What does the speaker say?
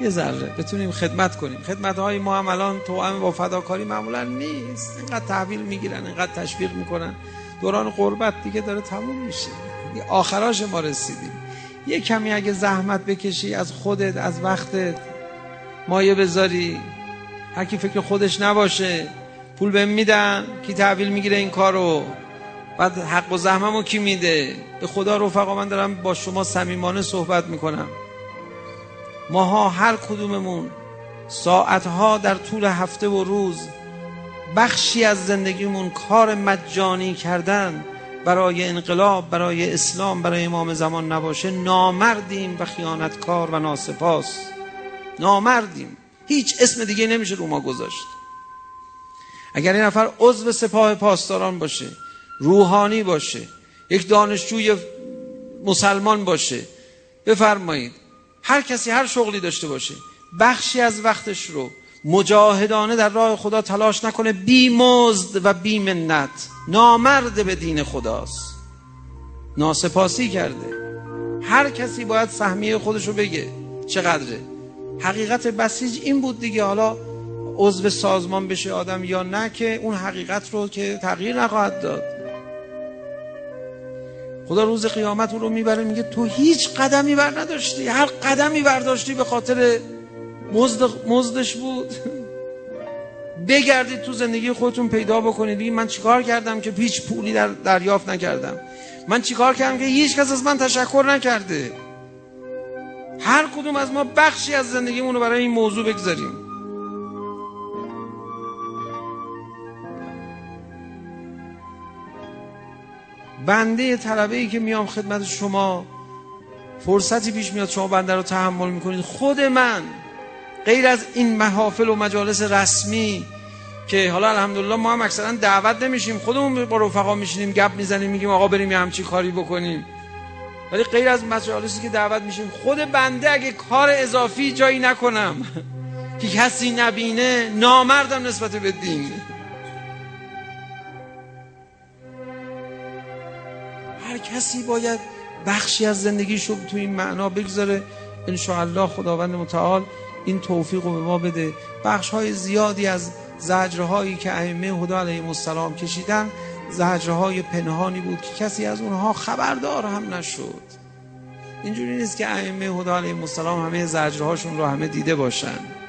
یه ذره بتونیم خدمت کنیم. خدمت‌های ما هم الان توأم با فداکاری معمولا نیست. اینقدر تحویل میگیرن، اینقدر تشویق میکنن. دوران قربت دیگه داره تموم میشه، آخراش ما رسیدیم. یه کمی اگه زحمت بکشی، از خودت، از وقتت مایه بذاری، هر کی فکر خودش نباشه. پول بهم میدن، کی تحویل میگیره این کارو؟ بعد حق و زحممو کی میده؟ به خدا رفقا، من دارم با شما صمیمانه صحبت میکنم. ماها هر کدوممون ساعتها در طول هفته و روز بخشی از زندگیمون کار مجانی کردن برای انقلاب، برای اسلام، برای امام زمان نباشه، نامردیم و خیانتکار و ناسپاس. نامردیم، هیچ اسم دیگه نمیشه رو ما گذاشت. اگر این نفر عضو سپاه پاسداران باشه، روحانی باشه، یک دانشجوی مسلمان باشه، بفرمایید هر کسی هر شغلی داشته باشه، بخشی از وقتش رو مجاهدانه در راه خدا تلاش نکنه، بی مزد و بی منت، نامرد به دین خداست، ناسپاسی کرده. هر کسی باید سهمیه خودش رو بگه چقدره. حقیقت بسیج این بود دیگه. حالا عضو سازمان بشه آدم یا نه، که اون حقیقت رو که تغییر نخواهد داد. خدا روز قیامت اون رو میبره، میگه تو هیچ قدمی بر نداشتی، هر قدمی برداشتی به خاطر مزدش بود. بگردید تو زندگی خودتون پیدا بکنید، بگید من چیکار کردم که هیچ پولی دریافت نکردم، من چیکار کردم که هیچ کس از من تشکر نکرده. هر کدوم از ما بخشی از زندگیمون رو برای این موضوع بگذاریم. بنده طلبه‌ای که میام خدمت شما، فرصتی پیش میاد شما بنده رو تحمل میکنید. خود من غیر از این محافل و مجالس رسمی که حالا الحمدلله ما هم اکثرا دعوت نمیشیم، خودمون با رفقا میشینیم گپ میزنیم، میگیم آقا بریم یه همچین کاری بکنیم، ولی غیر از مجالسی که دعوت میشیم، خود بنده اگه کار اضافی جایی نکنم که کسی نبینه، نامردم نسبت به دین. هر کسی باید بخشی از زندگیشو تو این معنا بگذاره. انشاءالله خداوند متعال این توفیق رو به ما بده. بخش‌های زیادی از زجرهایی که ائمه هدی علیهم السلام کشیدن، زجرهای پنهانی بود که کسی از اونها خبردار هم نشد. اینجوری نیست که ائمه هدی علیهم السلام همه زجرهاشون رو همه دیده باشن.